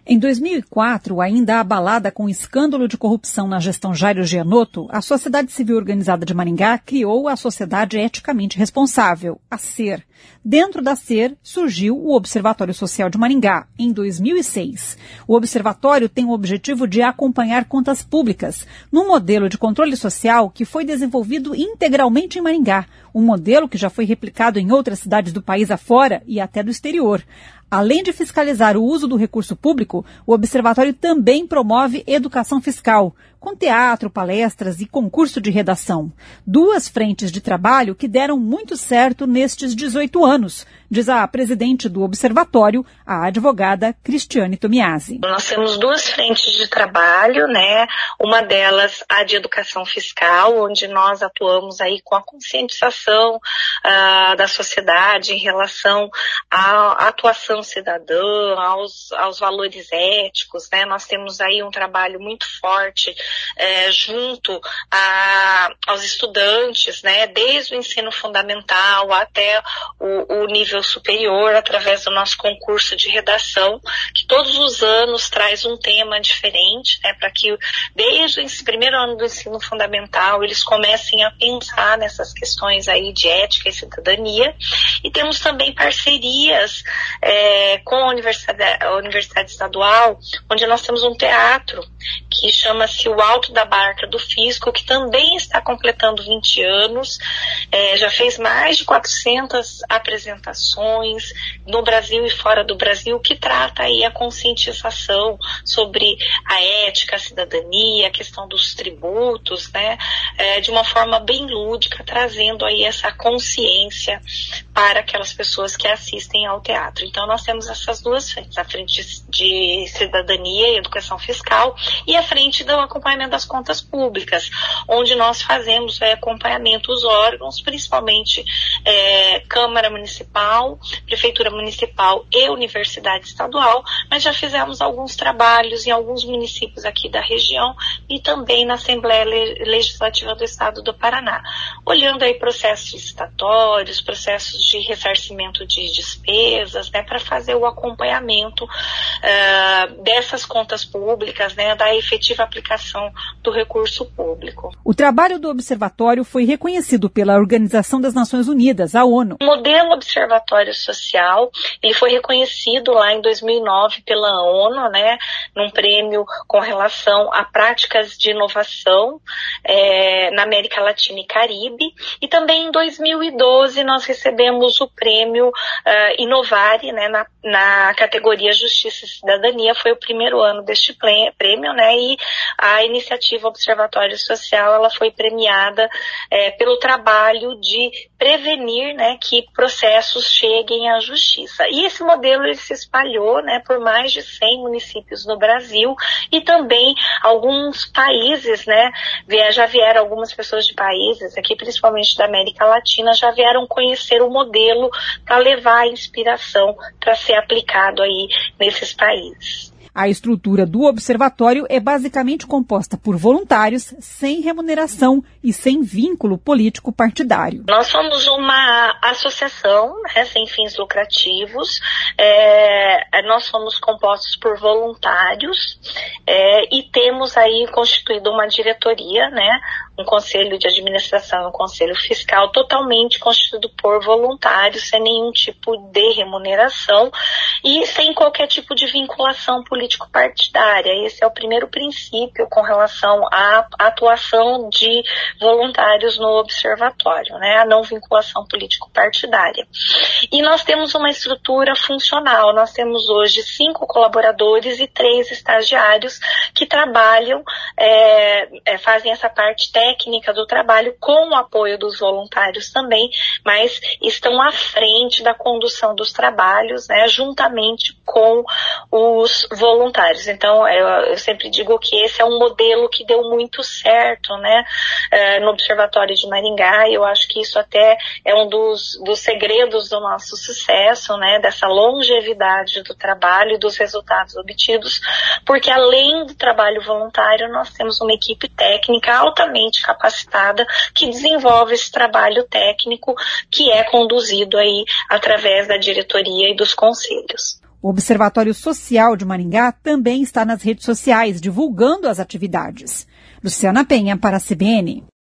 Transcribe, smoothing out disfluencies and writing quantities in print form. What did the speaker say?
Em 2004, ainda abalada com o escândalo de corrupção na gestão Jairo Gianotto, a Sociedade Civil Organizada de Maringá criou a Sociedade Eticamente Responsável, a SER. Dentro da SER surgiu o Observatório Social de Maringá, em 2006. O observatório tem o objetivo de acompanhar contas públicas, num modelo de controle social que foi desenvolvido integralmente em Maringá, um modelo que já foi replicado em outras cidades do país afora e até do exterior. Além de fiscalizar o uso do recurso público, o observatório também promove educação fiscal, com teatro, palestras e concurso de redação. 2 frentes de trabalho que deram muito certo nestes 18 anos, diz a presidente do observatório, a advogada Cristiane Tomiasi. Nós temos 2 frentes de trabalho, né? Uma delas, a de educação fiscal, onde nós atuamos aí com a conscientização da sociedade em relação à atuação cidadã, aos valores éticos, né? Nós temos aí um trabalho muito forte junto aos estudantes, né? Desde o ensino fundamental até o nível superior, através do nosso concurso de redação, que todos os anos traz um tema diferente, né? Para que desde o primeiro ano do ensino fundamental eles comecem a pensar nessas questões aí de ética e cidadania. E temos também parcerias com a Universidade Estadual, onde nós temos um teatro que chama-se O Alto da Barca do Fisco, que também está completando 20 anos, já fez mais de 400 apresentações no Brasil e fora do Brasil, que trata aí a conscientização sobre a ética, a cidadania, a questão dos tributos, né, de uma forma bem lúdica, trazendo aí essa consciência para aquelas pessoas que assistem ao teatro. Então nós temos essas 2 frentes, a frente de cidadania e educação fiscal e a frente do acompanhamento das contas públicas, onde nós fazemos acompanhamento dos órgãos, principalmente Câmara Municipal, Prefeitura Municipal e Universidade Estadual, mas já fizemos alguns trabalhos em alguns municípios aqui da região e também na Assembleia Legislativa do Estado do Paraná, olhando aí processos licitatórios, processos de ressarcimento de despesas, né, para fazer o acompanhamento dessas contas públicas, né, da efetiva aplicação do recurso público. O trabalho do observatório foi reconhecido pela Organização das Nações Unidas, a ONU. O modelo Observatório Social, ele foi reconhecido lá em 2009 pela ONU, né, num prêmio com relação a práticas de inovação na América Latina e Caribe, e também em 2012 nós recebemos o prêmio Inovare, né, na categoria Justiça e Cidadania. Foi o primeiro ano deste prêmio, né, e a iniciativa Observatório Social, ela foi premiada pelo trabalho de prevenir, né, que processos cheguem à justiça. E esse modelo ele se espalhou, né, por mais de 100 municípios no Brasil e também alguns países, né, já vieram algumas pessoas de países, aqui principalmente da América Latina, já vieram conhecer o modelo para levar a inspiração para ser aplicado aí nesses países. A estrutura do observatório é basicamente composta por voluntários sem remuneração e sem vínculo político partidário. Nós somos uma associação, né, sem fins lucrativos. Nós somos compostos por voluntários e temos aí constituído uma diretoria, né, um conselho de administração, um conselho fiscal totalmente constituído por voluntários, sem nenhum tipo de remuneração e sem qualquer tipo de vinculação político-partidária. Esse é o primeiro princípio com relação à atuação de voluntários no observatório, né? A não vinculação político-partidária. E nós temos uma estrutura funcional. Nós temos hoje 5 colaboradores e 3 estagiários que trabalham, fazem essa parte técnica do trabalho com o apoio dos voluntários também, mas estão à frente da condução dos trabalhos, né, juntamente com os voluntários. Então, eu sempre digo que esse é um modelo que deu muito certo, né, no Observatório de Maringá, e eu acho que isso até é um dos segredos do nosso sucesso, né, dessa longevidade do trabalho e dos resultados obtidos, porque além do trabalho voluntário, nós temos uma equipe técnica altamente capacitada que desenvolve esse trabalho técnico que é conduzido aí através da diretoria e dos conselhos. O Observatório Social de Maringá também está nas redes sociais, divulgando as atividades. Luciana Penha, para a CBN.